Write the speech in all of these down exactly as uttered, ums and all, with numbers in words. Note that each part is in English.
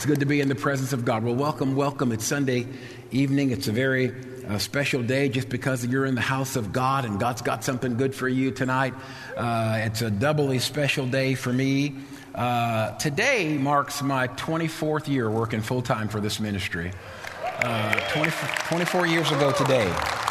good to be in the presence of God. Well, welcome, welcome. It's Sunday evening. It's a very uh, special day just because you're in the house of God and God's got something good for you tonight. Uh, it's a doubly special day for me. Uh, today marks my twenty-fourth year working full-time for this ministry. Uh, twenty, twenty-four years ago today,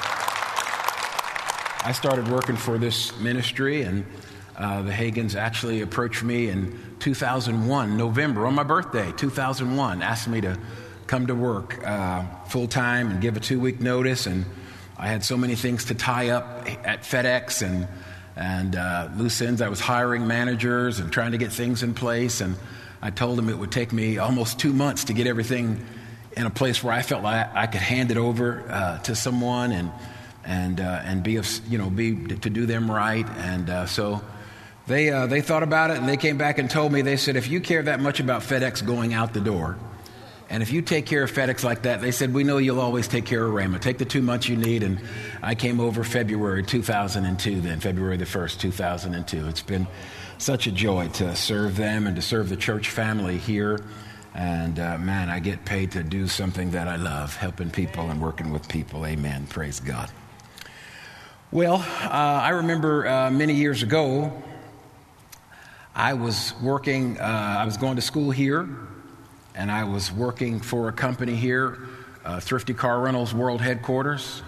I started working for this ministry, and Uh, the Hagins actually approached me in two thousand one, November, on my birthday, two thousand one, asked me to come to work uh, full-time and give a two-week notice, and I had so many things to tie up at FedEx and, and uh, loose ends. I was hiring managers and trying to get things in place, and I told them it would take me almost two months to get everything in a place where I felt like I could hand it over uh, to someone and and uh, and be, you know, be to do them right, and uh, so They uh, they thought about it, and they came back and told me, they said, if you care that much about FedEx going out the door, and if you take care of FedEx like that, they said, we know you'll always take care of Rhema. Take the two months you need. And I came over February two thousand two then, February the first, two thousand two. It's been such a joy to serve them and to serve the church family here. And uh, man, I get paid to do something that I love, helping people and working with people. Amen. Praise God. Well, uh, I remember uh, many years ago, I was working, uh, I was going to school here, and I was working for a company here, uh, Thrifty Car Rentals World Headquarters,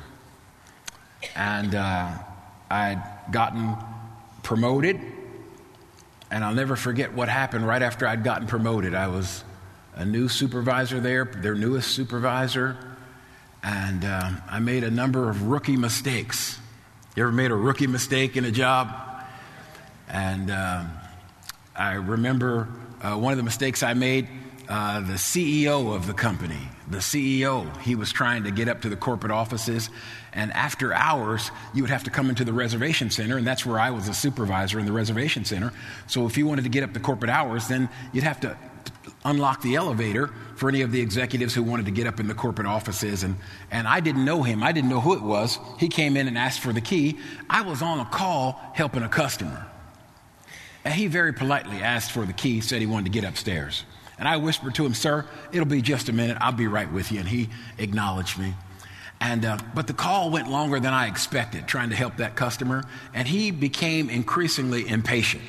and uh, I'd gotten promoted, and I'll never forget what happened right after I'd gotten promoted. I was a new supervisor there, their newest supervisor, and uh, I made a number of rookie mistakes. You ever made a rookie mistake in a job? And Uh, I remember uh, one of the mistakes I made, uh, the C E O of the company, the C E O, he was trying to get up to the corporate offices, and after hours, you would have to come into the reservation center, and that's where I was a supervisor in the reservation center. So if you wanted to get up to corporate hours, then you'd have to unlock the elevator for any of the executives who wanted to get up in the corporate offices, and, and I didn't know him. I didn't know who it was. He came in and asked for the key. I was on a call helping a customer. And he very politely asked for the key, said he wanted to get upstairs. And I whispered to him, sir, it'll be just a minute. I'll be right with you. And he acknowledged me. And uh, but the call went longer than I expected, trying to help that customer. And he became increasingly impatient.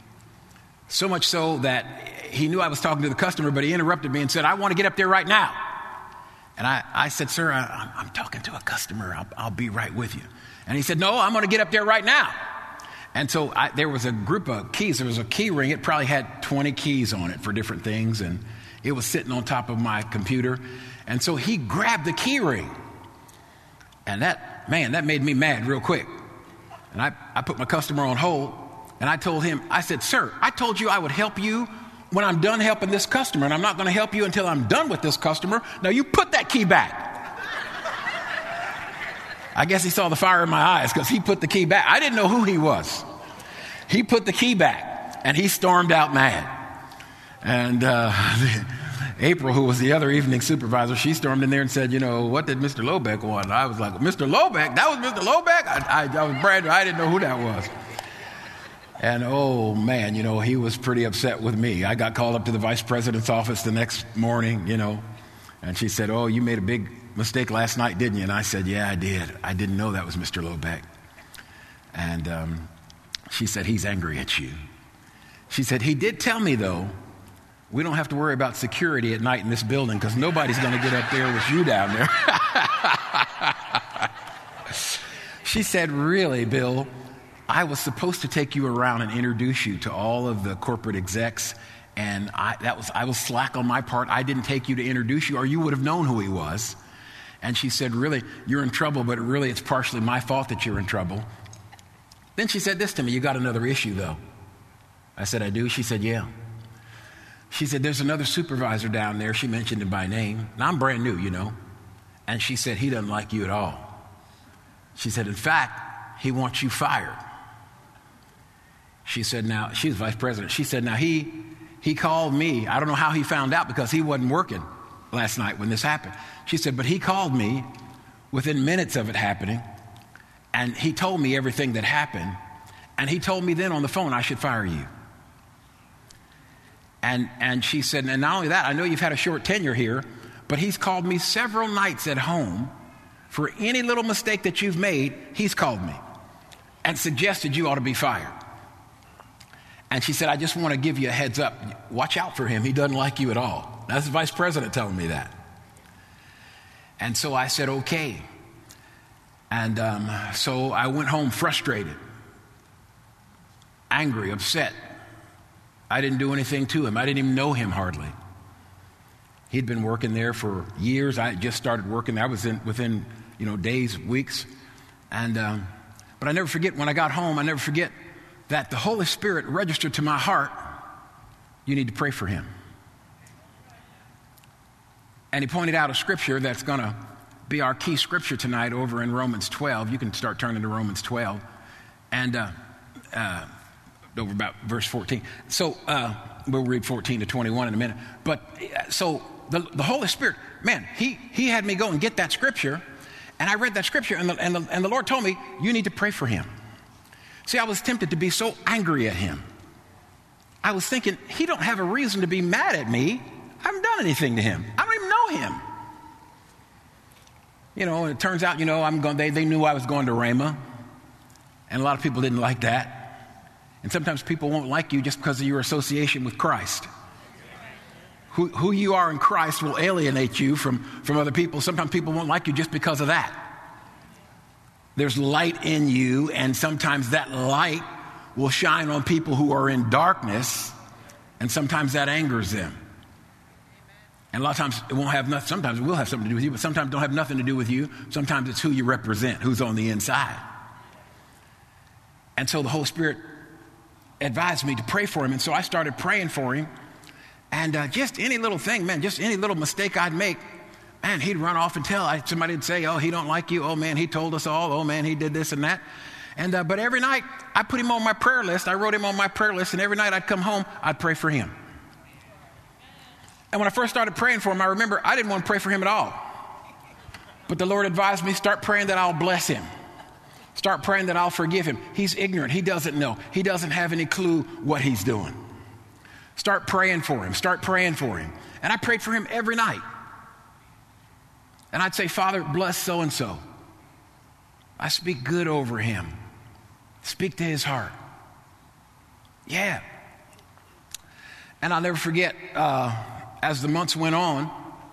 So much so that he knew I was talking to the customer, but he interrupted me and said, I want to get up there right now. And I, I said, sir, I, I'm talking to a customer. I'll, I'll be right with you. And he said, no, I'm going to get up there right now. And so I, there was a group of keys. There was a key ring. It probably had twenty keys on it for different things. And it was sitting on top of my computer. And so he grabbed the key ring. And that, man, that made me mad real quick. And I, I put my customer on hold. And I told him, I said, sir, I told you I would help you when I'm done helping this customer. And I'm not going to help you until I'm done with this customer. Now you put that key back. I guess he saw the fire in my eyes because he put the key back. I didn't know who he was. He put the key back, and he stormed out mad. And uh, April, who was the other evening supervisor, she stormed in there and said, you know, what did Mister Lobeck want? And I was like, Mister Lobeck? That was Mister Lobeck? I, I, I was brand new. I didn't know who that was. And, oh, man, you know, he was pretty upset with me. I got called up to the vice president's office the next morning, you know, and she said, oh, you made a big mistake last night, didn't you? And I said, yeah, I did. I didn't know that was Mister Lobeck. And um, she said, he's angry at you. She said, he did tell me, though, we don't have to worry about security at night in this building because nobody's going to get up there with you down there. She said, really, Bill, I was supposed to take you around and introduce you to all of the corporate execs, and I, that was I was slack on my part. I didn't take you to introduce you, or you would have known who he was. And she said, really, you're in trouble, but really it's partially my fault that you're in trouble. Then she said this to me, you got another issue, though. I said, I do? She said, yeah. She said, there's another supervisor down there. She mentioned him by name. Now, I'm brand new, you know. And she said, he doesn't like you at all. She said, in fact, he wants you fired. She said, now, she's vice president. She said, now, he he called me. I don't know how he found out because he wasn't working last night when this happened. She said, but he called me within minutes of it happening, and he told me everything that happened, and he told me then on the phone I should fire you. And, and she said, and not only that, I know you've had a short tenure here, but he's called me several nights at home for any little mistake that you've made. He's called me and suggested you ought to be fired. And she said, I just want to give you a heads up. Watch out for him. He doesn't like you at all. That's the vice president telling me that. And so I said, okay. And um, so I went home frustrated, angry, upset. I didn't do anything to him. I didn't even know him hardly. He'd been working there for years. I just started working there. I was in within, you know, days, weeks. And um, but I never forget, when I got home, I never forget that the Holy Spirit registered to my heart, you need to pray for him. And he pointed out a scripture that's going to be our key scripture tonight over in Romans twelve. You can start turning to Romans twelve. And uh, uh, over about verse fourteen. So uh, we'll read fourteen to twenty-one in a minute. But uh, so the, the Holy Spirit, man, he, he had me go and get that scripture. And I read that scripture, and the, and, the, and the Lord told me, you need to pray for him. See, I was tempted to be so angry at him. I was thinking, he don't have a reason to be mad at me. I haven't done anything to him. I don't even know him. You know, and it turns out, you know, I'm going. They, they knew I was going to Rhema. And a lot of people didn't like that. And sometimes people won't like you just because of your association with Christ. Who, who you are in Christ will alienate you from, from other people. Sometimes people won't like you just because of that. There's light in you, and sometimes that light will shine on people who are in darkness, and sometimes that angers them. And a lot of times it won't have nothing, sometimes it will have something to do with you, but sometimes it don't have nothing to do with you. Sometimes it's who you represent, who's on the inside. And so the Holy Spirit advised me to pray for him, and so I started praying for him. And uh, just any little thing, man, just any little mistake I'd make, man, he'd run off and tell. I, somebody would say, oh, he don't like you. Oh, man, he told us all. Oh, man, he did this and that. And uh, but every night, I put him on my prayer list. I wrote him on my prayer list, and every night I'd come home, I'd pray for him. And when I first started praying for him, I remember I didn't want to pray for him at all. But the Lord advised me, start praying that I'll bless him. Start praying that I'll forgive him. He's ignorant. He doesn't know. He doesn't have any clue what he's doing. Start praying for him. Start praying for him. And I prayed for him every night. And I'd say, Father, bless so-and-so. I speak good over him. Speak to his heart. Yeah. And I'll never forget, uh, as the months went on,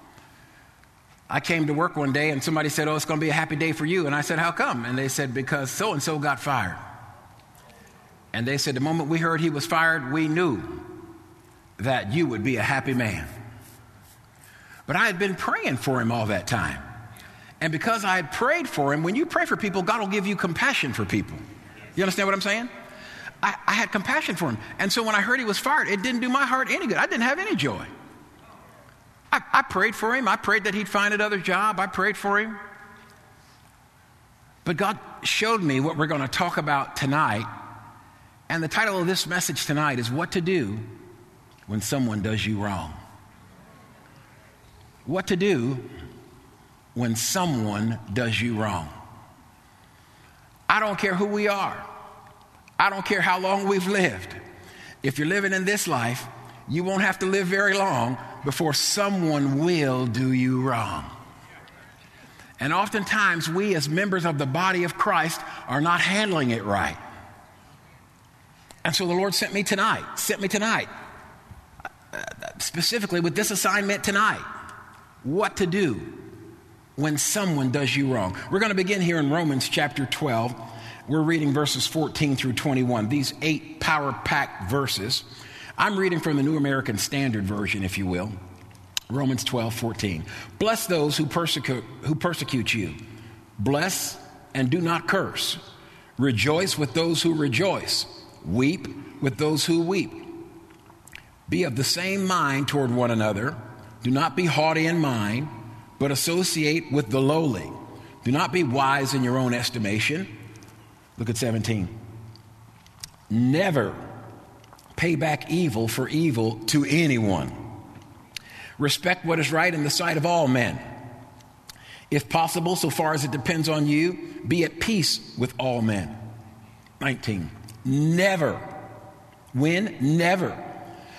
I came to work one day and somebody said, oh, it's going to be a happy day for you. And I said, how come? And they said, because so-and-so got fired. And they said, the moment we heard he was fired, we knew that you would be a happy man. But I had been praying for him all that time. And because I had prayed for him, when you pray for people, God will give you compassion for people. You understand what I'm saying? I, I had compassion for him. And so when I heard he was fired, it didn't do my heart any good. I didn't have any joy. I, I prayed for him. I prayed that he'd find another job. I prayed for him. But God showed me what we're going to talk about tonight. And the title of this message tonight is What to Do When Someone Does You Wrong. What to do when someone does you wrong. I don't care who we are. I don't care how long we've lived. If you're living in this life, you won't have to live very long before someone will do you wrong. And oftentimes we as members of the body of Christ are not handling it right. And so the Lord sent me tonight, sent me tonight, uh, specifically with this assignment tonight. What to do when someone does you wrong. We're going to begin here in Romans chapter twelve. We're reading verses fourteen through twenty-one. These eight power-packed verses. I'm reading from the New American Standard Version, if you will. Romans twelve, fourteen. Bless those who persecute, who persecute you. Bless and do not curse. Rejoice with those who rejoice. Weep with those who weep. Be of the same mind toward one another. Do not be haughty in mind, but associate with the lowly. Do not be wise in your own estimation. Look at seventeen. Never pay back evil for evil to anyone. Respect what is right in the sight of all men. If possible, so far as it depends on you, be at peace with all men. nineteen. Never, when, never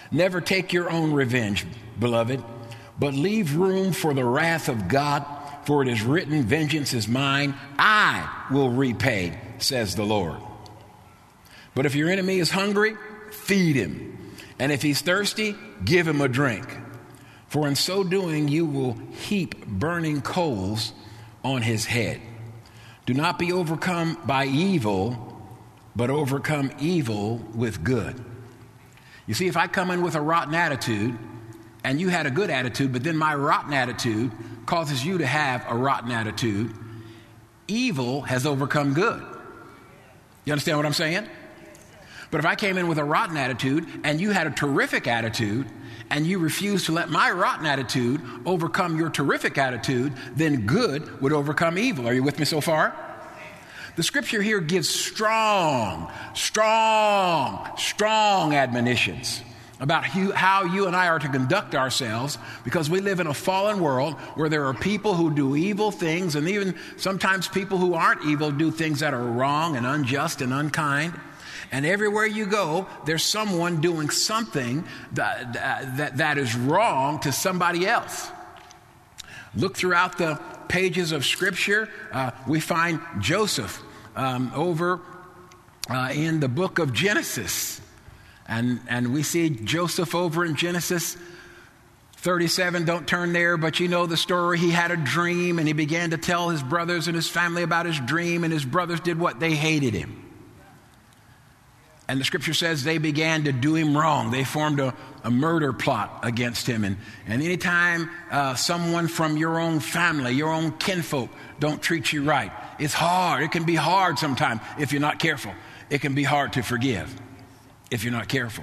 Never take your own revenge, beloved, but leave room for the wrath of God, for it is written, vengeance is mine, I will repay, says the Lord. But if your enemy is hungry, feed him. And if he's thirsty, give him a drink. For in so doing, you will heap burning coals on his head. Do not be overcome by evil, but overcome evil with good. You see, if I come in with a rotten attitude and you had a good attitude, but then my rotten attitude causes you to have a rotten attitude, evil has overcome good. You understand what I'm saying? But if I came in with a rotten attitude and you had a terrific attitude and you refused to let my rotten attitude overcome your terrific attitude, then good would overcome evil. Are you with me so far? The scripture here gives strong, strong, strong admonitions about how you and I are to conduct ourselves, because we live in a fallen world where there are people who do evil things, and even sometimes people who aren't evil do things that are wrong and unjust and unkind. And everywhere you go, there's someone doing something that, that, that is wrong to somebody else. Look throughout the pages of Scripture. Uh, we find Joseph um, over uh, in the book of Genesis. And, and we see Joseph over in Genesis thirty-seven. Don't turn there, but you know the story. He had a dream, and he began to tell his brothers and his family about his dream, and his brothers did what? They hated him. And the scripture says they began to do him wrong. They formed a, a murder plot against him. And, and anytime uh, someone from your own family, your own kinfolk, don't treat you right, it's hard. It can be hard sometimes if you're not careful. It can be hard to forgive if you're not careful.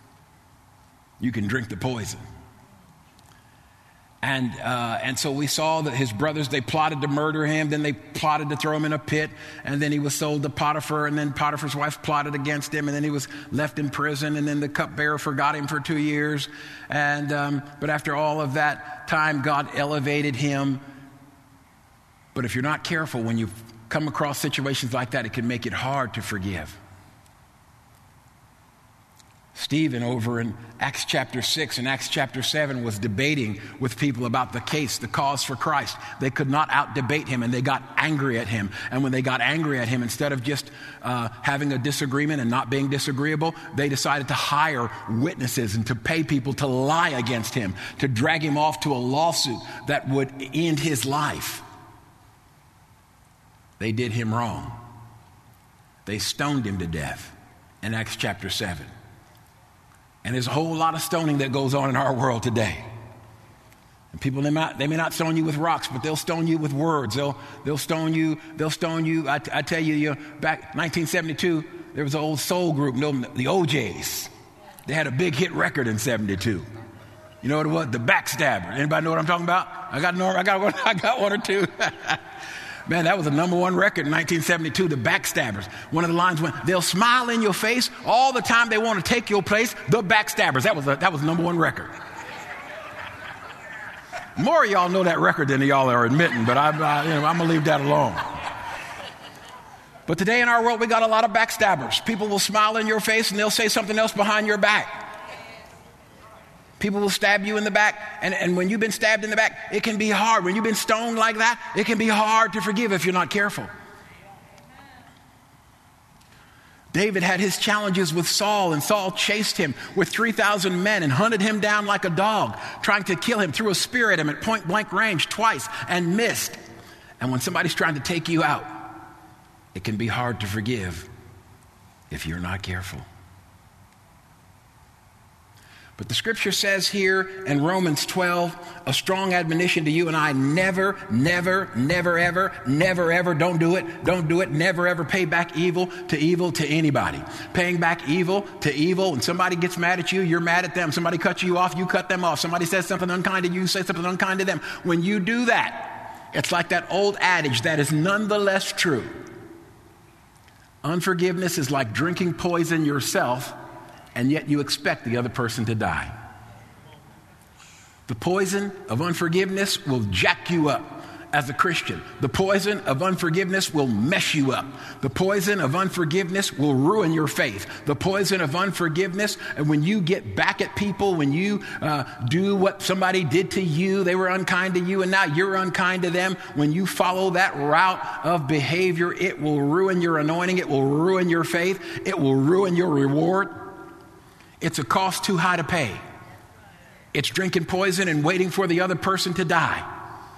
You can drink the poison. And uh, and so we saw that his brothers, they plotted to murder him. Then they plotted to throw him in a pit. And then he was sold to Potiphar. And then Potiphar's wife plotted against him. And then he was left in prison. And then the cupbearer forgot him for two years. And um, but after all of that time, God elevated him. But if you're not careful, when you come across situations like that, it can make it hard to forgive. Stephen over in Acts chapter six and Acts chapter seven was debating with people about the case, the cause for Christ. They could not out-debate him, and they got angry at him. And when they got angry at him, instead of just uh, having a disagreement and not being disagreeable, they decided to hire witnesses and to pay people to lie against him, to drag him off to a lawsuit that would end his life. They did him wrong. They stoned him to death in Acts chapter seven. And there's a whole lot of stoning that goes on in our world today. And people, they might, they may not stone you with rocks, but they'll stone you with words. They'll, they'll stone you, they'll stone you. I, I tell you, you know, back nineteen seventy-two, there was an old soul group, the O Js. They had a big hit record in seventy-two. You know what it was? The Backstabber. Anybody know what I'm talking about? I got, I got, one, I got one or two. Man, that was a number one record in nineteen seventy-two, the Backstabbers. One of the lines went, they'll smile in your face all the time they want to take your place, the Backstabbers. That was a, that was the number one record. More of y'all know that record than y'all are admitting, but I, I, you know, I'm going to leave that alone. But today in our world, we got a lot of backstabbers. People will smile in your face and they'll say something else behind your back. People will stab you in the back, and, and when you've been stabbed in the back, it can be hard. When you've been stoned like that, it can be hard to forgive if you're not careful. David had his challenges with Saul, and Saul chased him with three thousand men and hunted him down like a dog, trying to kill him, threw a spear at him at point blank range twice and missed. And when somebody's trying to take you out, it can be hard to forgive if you're not careful. But the scripture says here in Romans twelve, a strong admonition to you and I, never, never, never, ever, never, ever, don't do it, don't do it, never, ever pay back evil to evil to anybody. Paying back evil to evil, when somebody gets mad at you, you're mad at them. Somebody cuts you off, you cut them off. Somebody says something unkind to you, you say something unkind to them. When you do that, it's like that old adage that is nonetheless true. Unforgiveness is like drinking poison yourself, and yet you expect the other person to die. The poison of unforgiveness will jack you up. as a Christian. The poison of unforgiveness will mess you up. The poison of unforgiveness will ruin your faith. The poison of unforgiveness, and when you get back at people, when you uh, do what somebody did to you, they were unkind to you, and now you're unkind to them, when you follow that route of behavior, it will ruin your anointing. It will ruin your faith. It will ruin your reward. It's a cost too high to pay. It's drinking poison and waiting for the other person to die.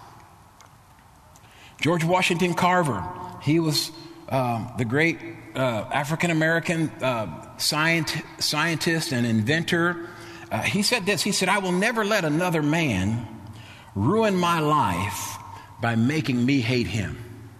George Washington Carver, he was um, the great uh, African-American uh, scient- scientist and inventor. Uh, he said this, he said, "I will never let another man ruin my life by making me hate him."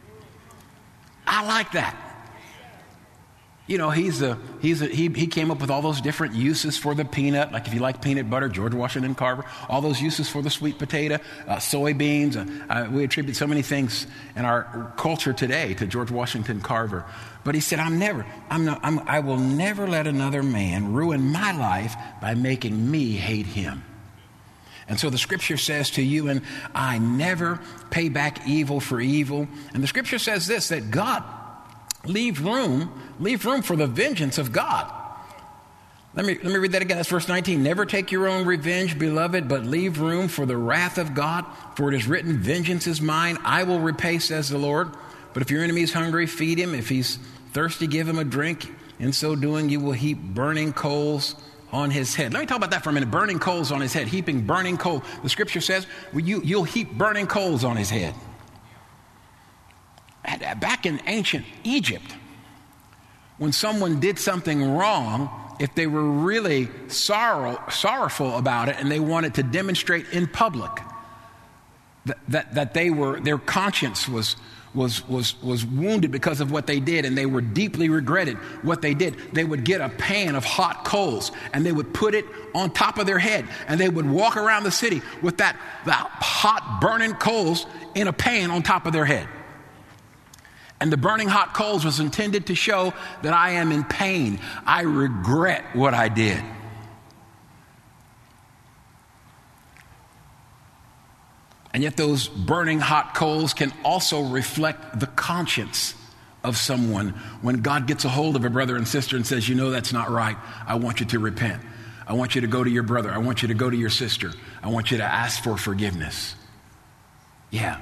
I like that. You know, he's a, he's a, he, he came up with all those different uses for the peanut, like if you like peanut butter, George Washington Carver, all those uses for the sweet potato, uh, soybeans. Uh, uh, we attribute so many things in our culture today to George Washington Carver. But he said, I'm never, I'm not, I'm, I will never let another man ruin my life by making me hate him. And so the scripture says to you and I, never pay back evil for evil. And the scripture says this, that God, leave room, leave room for the vengeance of God. Let me, let me read that again. That's verse nineteen. Never take your own revenge, beloved, but leave room for the wrath of God. For it is written, vengeance is mine, I will repay, says the Lord. But if your enemy is hungry, feed him. If he's thirsty, give him a drink. In so doing, you will heap burning coals on his head. Let me talk about that for a minute. Burning coals on his head, heaping burning coal. The scripture says, well, you, you'll heap burning coals on his head. Back in ancient Egypt, when someone did something wrong, if they were really sorrow, sorrowful about it and they wanted to demonstrate in public that, that, that they were, their conscience was, was, was, was wounded because of what they did and they were deeply regretted what they did, they would get a pan of hot coals and they would put it on top of their head and they would walk around the city with that, that hot burning coals in a pan on top of their head. And the burning hot coals was intended to show that I am in pain. I regret what I did. And yet those burning hot coals can also reflect the conscience of someone when God gets a hold of a brother and sister and says, you know, that's not right. I want you to repent. I want you to go to your brother. I want you to go to your sister. I want you to ask for forgiveness. Yeah.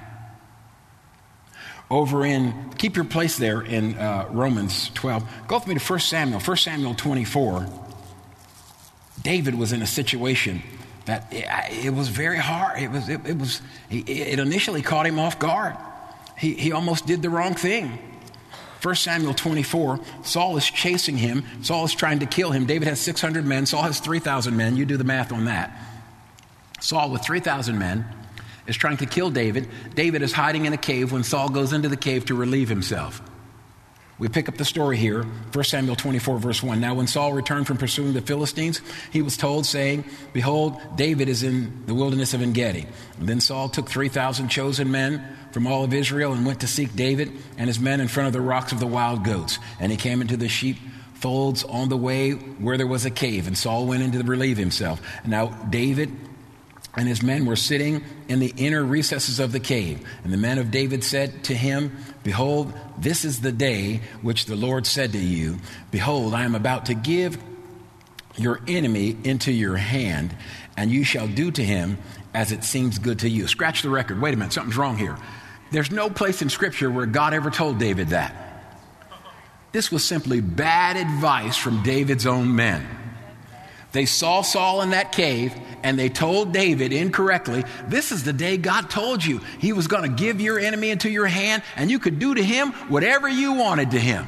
Over in, keep your place there in uh, Romans twelve. Go with me to First Samuel, First Samuel twenty-four. David was in a situation that it, it was very hard. It was, it, it was, it initially caught him off guard. He, he almost did the wrong thing. First Samuel twenty-four, Saul is chasing him. Saul is trying to kill him. David has six hundred men. Saul has three thousand men. You do the math on that. Saul with three thousand men is trying to kill David. David is hiding in a cave when Saul goes into the cave to relieve himself. We pick up the story here, First Samuel twenty-four, verse one. Now when Saul returned from pursuing the Philistines, he was told, saying, behold, David is in the wilderness of En-Gedi. And then Saul took three thousand chosen men from all of Israel and went to seek David and his men in front of the rocks of the wild goats. And he came into the sheepfolds on the way where there was a cave, and Saul went in to relieve himself. And now David and his men were sitting in the inner recesses of the cave. And the men of David said to him, behold, this is the day which the Lord said to you, behold, I am about to give your enemy into your hand, and you shall do to him as it seems good to you. Scratch the record. Wait a minute, something's wrong here. There's no place in Scripture where God ever told David that. This was simply bad advice from David's own men. They saw Saul in that cave, and they told David incorrectly, this is the day God told you. He was going to give your enemy into your hand, and you could do to him whatever you wanted to him.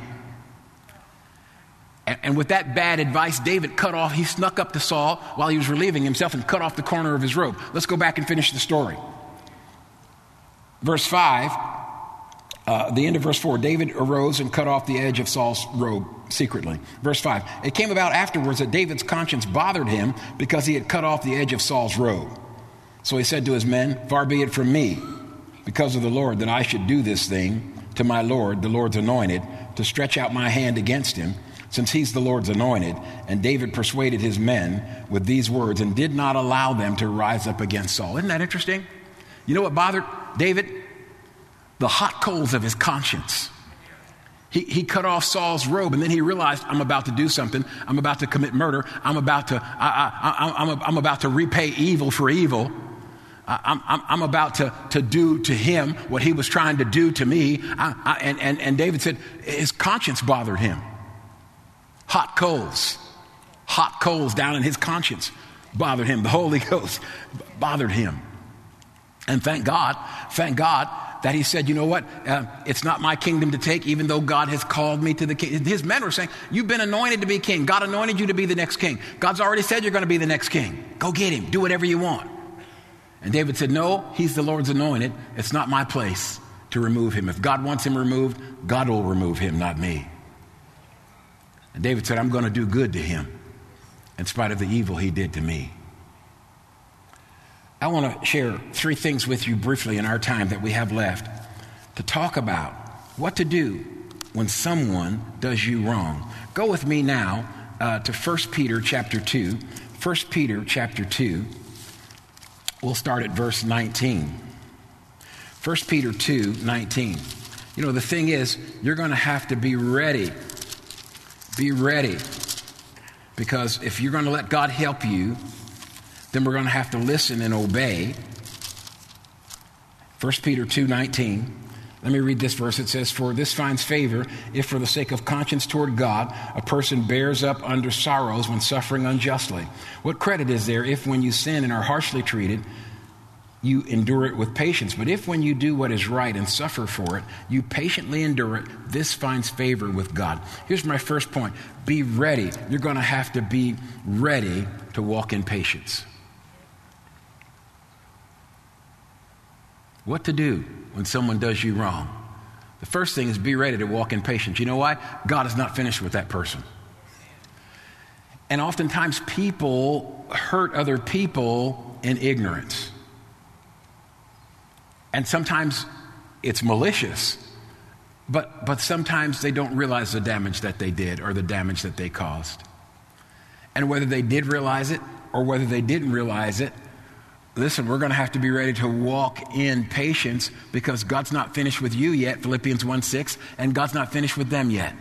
And, and with that bad advice, David cut off, he snuck up to Saul while he was relieving himself and cut off the corner of his robe. Let's go back and finish the story. Verse five, uh, the end of verse four, David arose and cut off the edge of Saul's robe secretly. Verse five, it came about afterwards that David's conscience bothered him because he had cut off the edge of Saul's robe. So he said to his men, far be it from me, because of the Lord, that I should do this thing to my Lord, the Lord's anointed, to stretch out my hand against him, since he's the Lord's anointed. And David persuaded his men with these words and did not allow them to rise up against Saul. Isn't that interesting? You know what bothered David? the hot coals of his conscience. He, he cut off Saul's robe, and then he realized, I'm about to do something. I'm about to commit murder. I'm about to, I, I, I, I'm, I'm about to repay evil for evil. I, I'm, I'm about to, to do to him what he was trying to do to me. I, I, and, and, and David said his conscience bothered him. Hot coals, hot coals down in his conscience bothered him. The Holy Ghost bothered him. And thank God, thank God that he said, you know what, uh, it's not my kingdom to take, even though God has called me to the king. His men were saying, you've been anointed to be king. God anointed you to be the next king. God's already said you're going to be the next king. Go get him. Do whatever you want. And David said, no, he's the Lord's anointed. It's not my place to remove him. If God wants him removed, God will remove him, not me. And David said, I'm going to do good to him in spite of the evil he did to me. I want to share three things with you briefly in our time that we have left to talk about what to do when someone does you wrong. Go with me now uh, to First Peter chapter two. First Peter chapter two. We'll start at verse nineteen. First Peter two nineteen. You know, the thing is, you're going to have to be ready. Be ready. Because if you're going to let God help you, then we're going to have to listen and obey. First Peter two nineteen. Let me read this verse. It says, for this finds favor if for the sake of conscience toward God, a person bears up under sorrows when suffering unjustly. What credit is there if when you sin and are harshly treated, you endure it with patience? But if when you do what is right and suffer for it, you patiently endure it, this finds favor with God. Here's my first point. Be ready. You're going to have to be ready to walk in patience. What to do when someone does you wrong? The first thing is be ready to walk in patience. You know why? God is not finished with that person. And oftentimes people hurt other people in ignorance. And sometimes it's malicious, but, but sometimes they don't realize the damage that they did or the damage that they caused. And whether they did realize it or whether they didn't realize it, listen, we're going to have to be ready to walk in patience because God's not finished with you yet, Philippians one six, and God's not finished with them yet.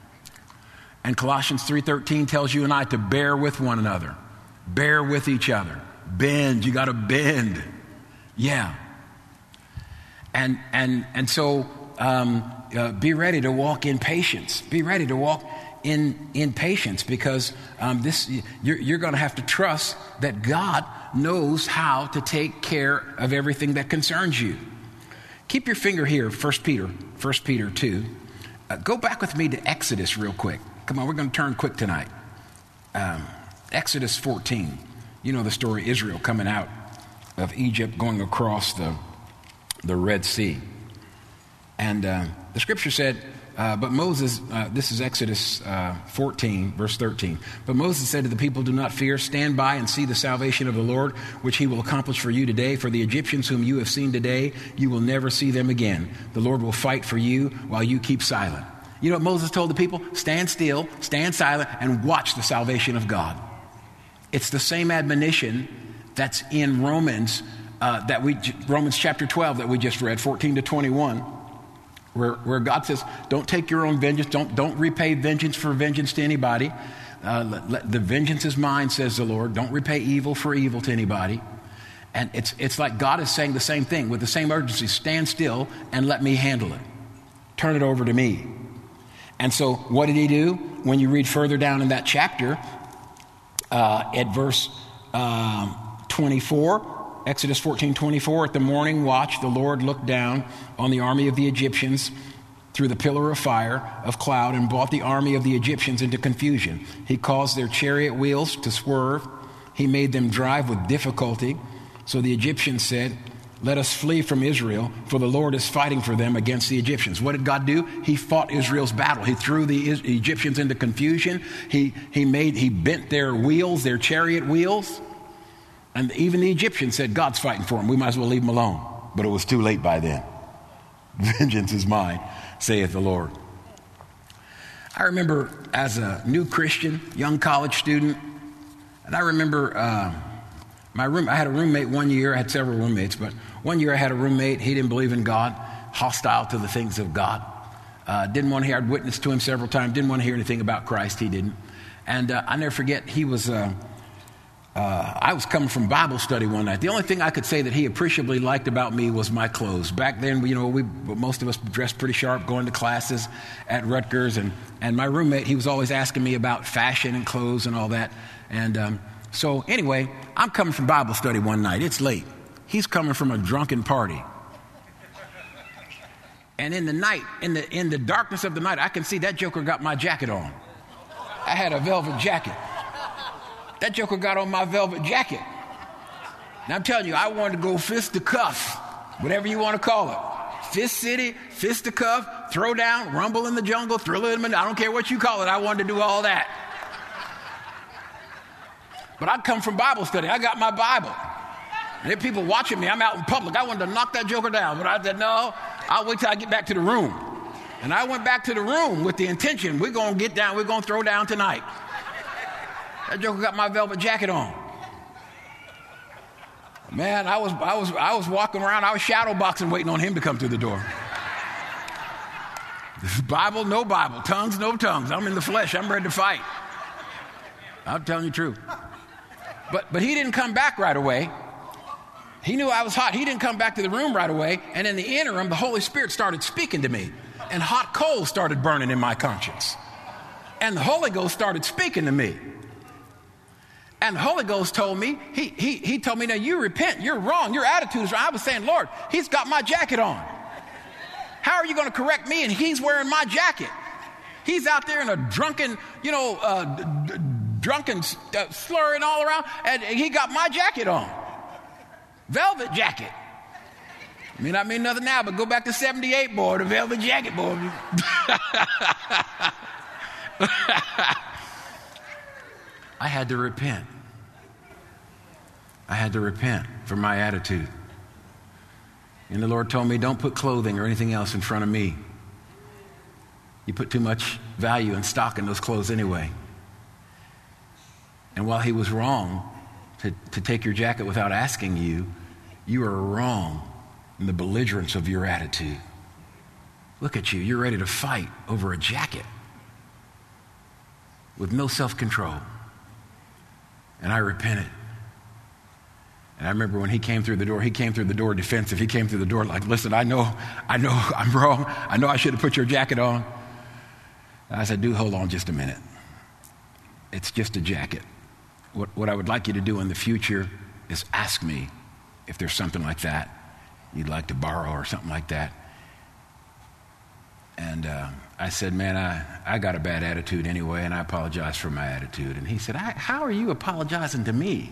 And Colossians three thirteen tells you and I to bear with one another. Bear with each other. Bend. You got to bend. Yeah. And and and so um, uh, be ready to walk in patience. Be ready to walk in in patience because um, this you're, you're going to have to trust that God knows how to take care of everything that concerns you. Keep your finger here, First Peter, First Peter two. Uh, go back with me to Exodus real quick. Come on, we're going to turn quick tonight. Um, Exodus fourteen. You know the story, Israel coming out of Egypt, going across the the Red Sea. And uh, the scripture said, uh, but Moses, uh, this is Exodus uh, fourteen, verse thirteen. But Moses said to the people, do not fear, stand by and see the salvation of the Lord, which he will accomplish for you today. For the Egyptians whom you have seen today, you will never see them again. The Lord will fight for you while you keep silent. You know what Moses told the people? Stand still, stand silent, and watch the salvation of God. It's the same admonition that's in Romans Uh, that we Romans chapter twelve that we just read, fourteen to twenty-one, where, where God says, don't take your own vengeance, don't, don't repay vengeance for vengeance to anybody. Uh, let, let, the vengeance is mine, says the Lord. Don't repay evil for evil to anybody. And it's, it's like God is saying the same thing with the same urgency. Stand still and let me handle it. Turn it over to me. And so what did he do? When you read further down in that chapter, uh, at verse um, twenty-four, Exodus fourteen twenty-four, at the morning watch, the Lord looked down on the army of the Egyptians through the pillar of fire of cloud and brought the army of the Egyptians into confusion. He caused their chariot wheels to swerve. He made them drive with difficulty. So the Egyptians said, let us flee from Israel, for the Lord is fighting for them against the Egyptians. What did God do? He fought Israel's battle. He threw the Egyptians into confusion. He, he made, he bent their wheels, their chariot wheels. And even the Egyptians said, God's fighting for them. We might as well leave them alone. But it was too late by then. Vengeance is mine, saith the Lord. I remember as a new Christian, young college student, and I remember uh, my room. I had a roommate one year. I had several roommates, but one year I had a roommate. He didn't believe in God. hostile to the things of God. Uh, didn't want to hear, I'd witnessed to him several times, didn't want to hear anything about Christ. He didn't. And uh, I never forget, he was, uh, uh, I was coming from Bible study one night. The only thing I could say that he appreciably liked about me was my clothes. Back then, you know, we most of us dressed pretty sharp, going to classes at Rutgers. And, and my roommate, he was always asking me about fashion and clothes and all that. And um, so anyway, I'm coming from Bible study one night. It's late. He's coming from a drunken party. And in the night, in the in the darkness of the night, I can see that joker got my jacket on. I had a velvet jacket. That joker got on my velvet jacket. And I'm telling you, I wanted to go fist to cuff, whatever you want to call it. Fist city, fist to cuff, throw down, rumble in the jungle, thriller in the, I don't care what you call it. I wanted to do all that. But I come from Bible study. I got my Bible. And there are people watching me. I'm out in public. I wanted to knock that joker down. But I said, no, I'll wait till I get back to the room. And I went back to the room with the intention, we're going to get down, we're going to throw down tonight. That joker got my velvet jacket on. Man, I was, I was, I was walking around, I was shadow boxing, waiting on him to come through the door. Bible, no Bible. Tongues, no tongues. I'm in the flesh. I'm ready to fight. I'm telling you the truth. But, but he didn't come back right away. He knew I was hot. He didn't come back to the room right away. And in the interim, the Holy Spirit started speaking to me. And hot coals started burning in my conscience. And the Holy Ghost started speaking to me. And the Holy Ghost told me, he, he, he told me, now you repent. You're wrong. Your attitude is wrong. I was saying, Lord, he's got my jacket on. How are you going to correct me? And he's wearing my jacket. He's out there in a drunken, you know, uh, d- d- drunken uh, slurring all around. And he got my jacket on. Velvet jacket. I mean, I mean nothing now, but go back to seventy-eight, boy, the velvet jacket, boy. I had to repent. I had to repent for my attitude. And the Lord told me, don't put clothing or anything else in front of me. You put too much value and stock in those clothes anyway. And while he was wrong to, to take your jacket without asking you, you are wrong in the belligerence of your attitude. Look at you. You're ready to fight over a jacket with no self-control. And I repented. And I remember when he came through the door, he came through the door defensive. He came through the door like, listen, I know, I know I'm wrong. I know I should have put your jacket on. And I said, dude, hold on just a minute. It's just a jacket. What, what I would like you to do in the future is ask me if there's something like that you'd like to borrow or something like that. And uh, I said, man, I, I got a bad attitude anyway, and I apologize for my attitude. And he said, I, how are you apologizing to me?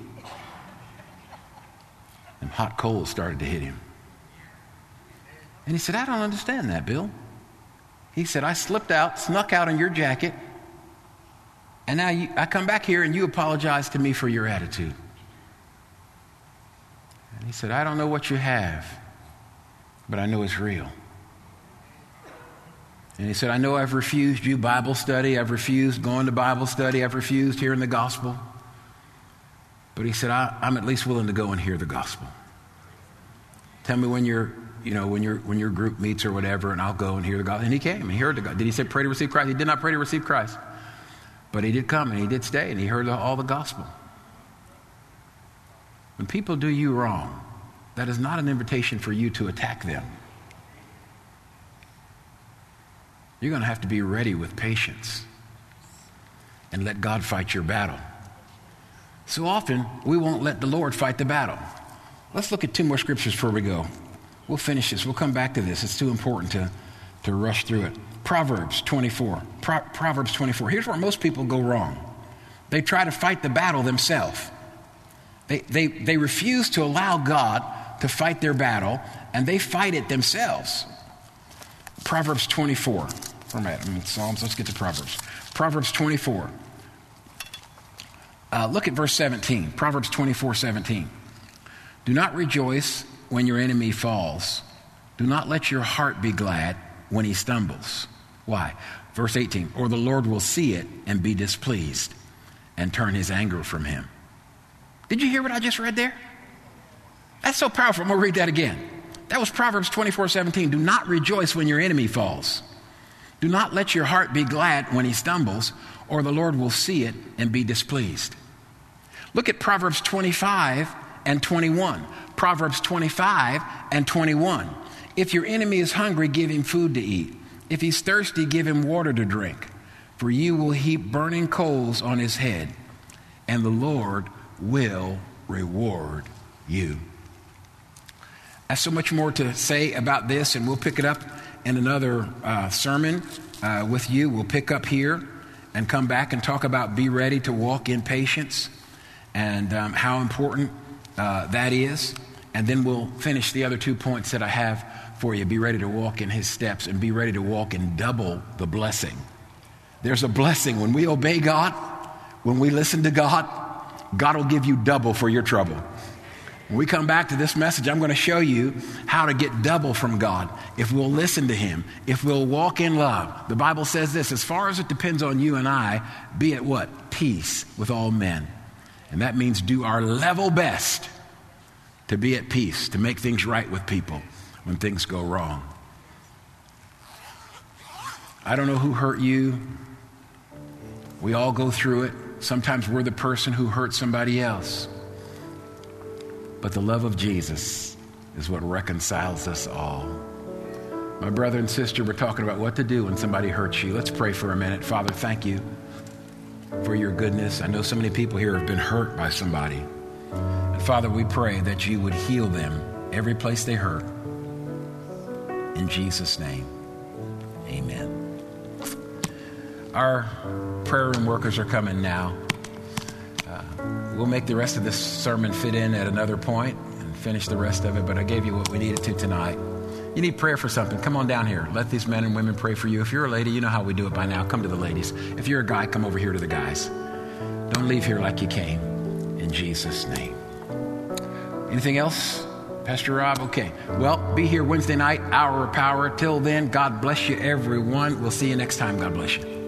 And hot coals started to hit him. And he said, I don't understand that, Bill. He said, I slipped out, snuck out in your jacket, and now you, I come back here and you apologize to me for your attitude. And he said, I don't know what you have, but I know it's real. And he said, I know I've refused you Bible study. I've refused going to Bible study. I've refused hearing the gospel. But he said, I, I'm at least willing to go and hear the gospel. Tell me when your, you know, when your when your group meets or whatever, and I'll go and hear the gospel. And he came and he heard the gospel. Did he say pray to receive Christ? He did not pray to receive Christ. But he did come and he did stay and he heard all the gospel. When people do you wrong, that is not an invitation for you to attack them. You're going to have to be ready with patience and let God fight your battle. So often, we won't let the Lord fight the battle. Let's look at two more scriptures before we go. We'll finish this. We'll come back to this. It's too important to, to rush through it. Proverbs twenty-four. Pro- Proverbs twenty-four. Here's where most people go wrong. They try to fight the battle themselves. They, they, they refuse to allow God to fight their battle, and they fight it themselves. Proverbs twenty-four. Where am I at? I'm in Psalms. Let's get to Proverbs. Proverbs twenty-four. Uh, look at verse seventeen. Proverbs twenty-four, seventeen. Do not rejoice when your enemy falls. Do not let your heart be glad when he stumbles. Why? Verse eighteen. Or the Lord will see it and be displeased and turn his anger from him. Did you hear what I just read there? That's so powerful. I'm going to read that again. That was Proverbs twenty-four seventeen. Do not rejoice when your enemy falls. Do not let your heart be glad when he stumbles, or the Lord will see it and be displeased. Look at Proverbs twenty-five and twenty-one. Proverbs twenty-five and twenty-one. If your enemy is hungry, give him food to eat. If he's thirsty, give him water to drink. For you will heap burning coals on his head, and the Lord will reward you. There's so much more to say about this, and we'll pick it up in another uh, sermon uh, with you. We'll pick up here and come back and talk about be ready to walk in patience and um, how important uh, that is. And then we'll finish the other two points that I have for you. Be ready to walk in his steps and be ready to walk in double the blessing. There's a blessing when we obey God, when we listen to God, God will give you double for your trouble. When we come back to this message, I'm going to show you how to get double from God if we'll listen to him, if we'll walk in love. The Bible says this, as far as it depends on you and I, be at what? Peace with all men. And that means do our level best to be at peace, to make things right with people when things go wrong. I don't know who hurt you. We all go through it. Sometimes we're the person who hurt somebody else. But the love of Jesus is what reconciles us all. My brother and sister, we're talking about what to do when somebody hurts you. Let's pray for a minute. Father, thank you for your goodness. I know so many people here have been hurt by somebody. And Father, we pray that you would heal them every place they hurt. In Jesus' name, amen. Our prayer room workers are coming now. Uh, we'll make the rest of this sermon fit in at another point and finish the rest of it, but I gave you what we needed to tonight. You need prayer for something, come on down here. Let these men and women pray for you. If you're a lady, you know how we do it by now. Come to the ladies. If you're a guy, come over here to the guys. Don't leave here like you came. In Jesus' name. Anything else? Pastor Rob? Okay. Well, be here Wednesday night, Hour of Power. Till then, God bless you, everyone. We'll see you next time. God bless you.